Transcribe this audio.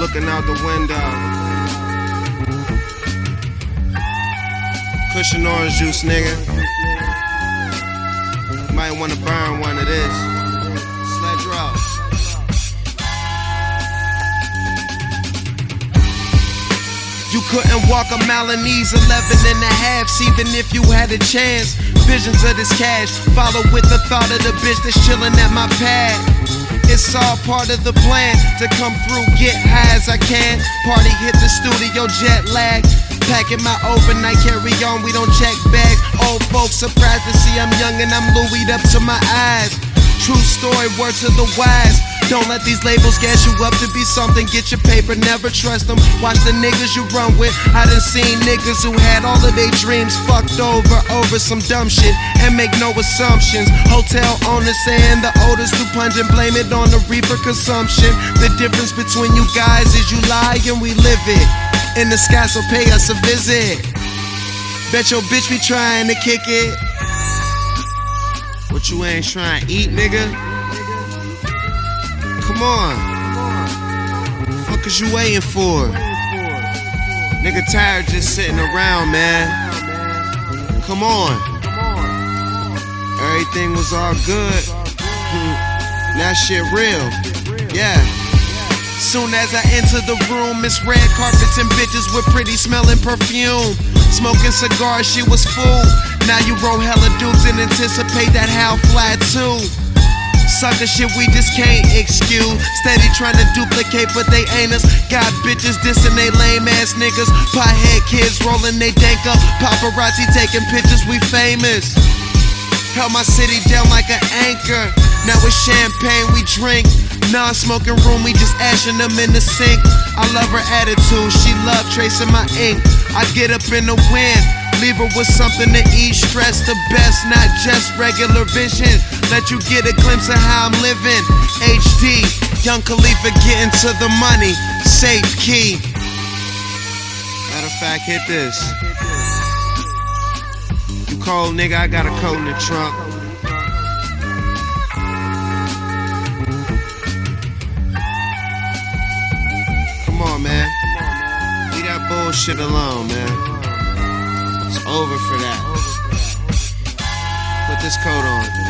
looking out the window. Cushion orange juice, nigga. Might wanna burn one of this. Sledge route. You couldn't walk a mile in these 11 and a halves, even if you had a chance. Visions of this cash, follow with the thought of the bitch that's chilling at my pad. It's all part of the plan to come through, get high as I can. Party, hit the studio, jet lag. Packing my overnight carry on, we don't check bags. Old folks surprised to see I'm young and I'm Louis'd up to my eyes. True story, word to the wise. Don't let these labels gas you up to be something. Get your paper, never trust them. Watch the niggas you run with. I done seen niggas who had all of their dreams fucked over some dumb shit and make no assumptions. Hotel owners saying the odor's too pungent, blame it on the reaper consumption. The difference between you guys is you lie and we live it. In the sky, so pay us a visit. Bet your bitch be trying to kick it. What you ain't trying to eat, nigga? Come on. Fuck is you waiting for? Nigga tired just sitting around, man. Come on. Everything was all good. Now shit real. Yeah. Soon as I enter the room, it's red carpets and bitches with pretty smelling perfume. Smoking cigars, she was fooled. Now you roll hella dudes and anticipate that how fly too. Sucker shit we just can't excuse. Steady trying to duplicate but they ain't us. Got bitches dissing they lame ass niggas. Pothead kids rolling they dank up. Paparazzi taking pictures, we famous. Held my city down like an anchor. Now with champagne we drink. Non-smoking room, we just ashing them in the sink. I love her attitude, she love tracing my ink. I get up in the wind, leave her with something to eat. Stress the best, not just regular vision. Let you get a glimpse of how I'm living. HD, Young Khalifa getting to the money. Safe key. Matter of fact, hit this. You cold, nigga, I got a coat in the trunk. Come on, man. Leave that bullshit alone, man. It's over for that. Put this coat on.